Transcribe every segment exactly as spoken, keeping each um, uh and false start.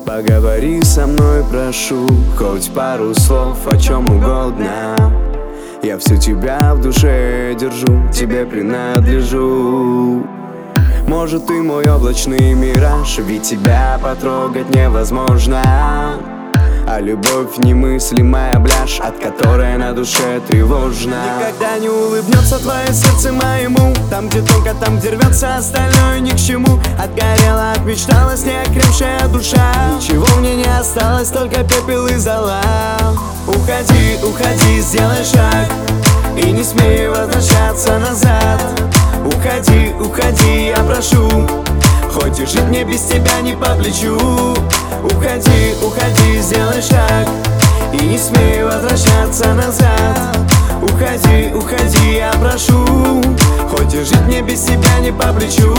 Поговори со мной, прошу, хоть пару слов о чем угодно. Я всю тебя в душе держу, тебе принадлежу. Может, ты мой облачный мираж, ведь тебя потрогать невозможно. А любовь немыслимая блажь, от которой на душе тревожно. Никогда не улыбнется твое сердце моему, там, где тонко, там, где рвется, остальное ни к чему. Отгорела, отмечталась неокрепшая душа. Ничего мне не осталось, только пепел и зола. Уходи, уходи, сделай шаг и не смей возвращаться назад. Уходи, уходи, я прошу, хоть и жить мне без тебя не по плечу. Уходи, уходи, сделай шаг и не смей возвращаться назад. Уходи, уходи, я прошу, хоть и жить мне без тебя не по плечу.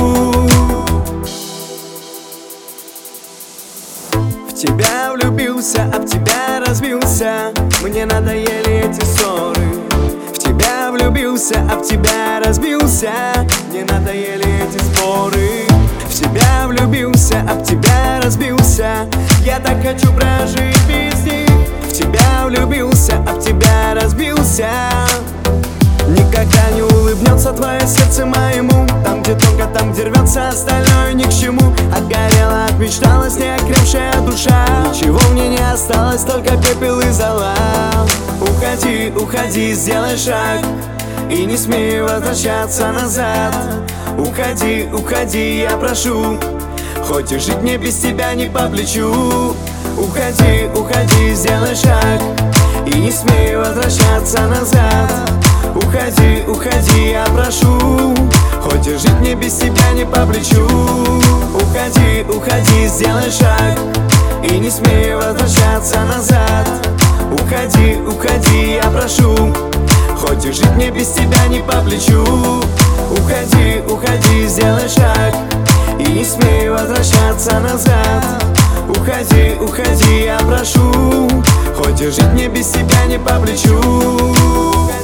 В тебя влюбился, об тебя разбился, мне надоели эти ссоры. В тебя влюбился, об тебя разбился, мне надоели эти споры. В тебя влюбился, об тебя разбился, я так хочу прожить без них. В тебя влюбился, об тебя разбился. Никогда не улыбнется твое сердце моему, там, где тонко, там, где рвется, остальное ни к чему. Отгорела, отмечталась неокрепшая душа. Ничего мне не осталось, только пепел и зола. Уходи, уходи, сделай шаг и не смей возвращаться назад. Уходи, уходи, я прошу, хоть и жить мне без тебя не по плечу. Уходи, уходи, сделай шаг и не смей возвращаться назад. Уходи, уходи, я прошу, хоть и жить мне без тебя не по плечу. Уходи, уходи, сделай шаг и не смей возвращаться назад. Уходи, уходи, я прошу, хоть и жить мне без тебя не по плечу. Уходи, уходи, сделай шаг и не смей возвращаться назад. Уходи, уходи, я прошу, хоть и жить мне без тебя не по плечу.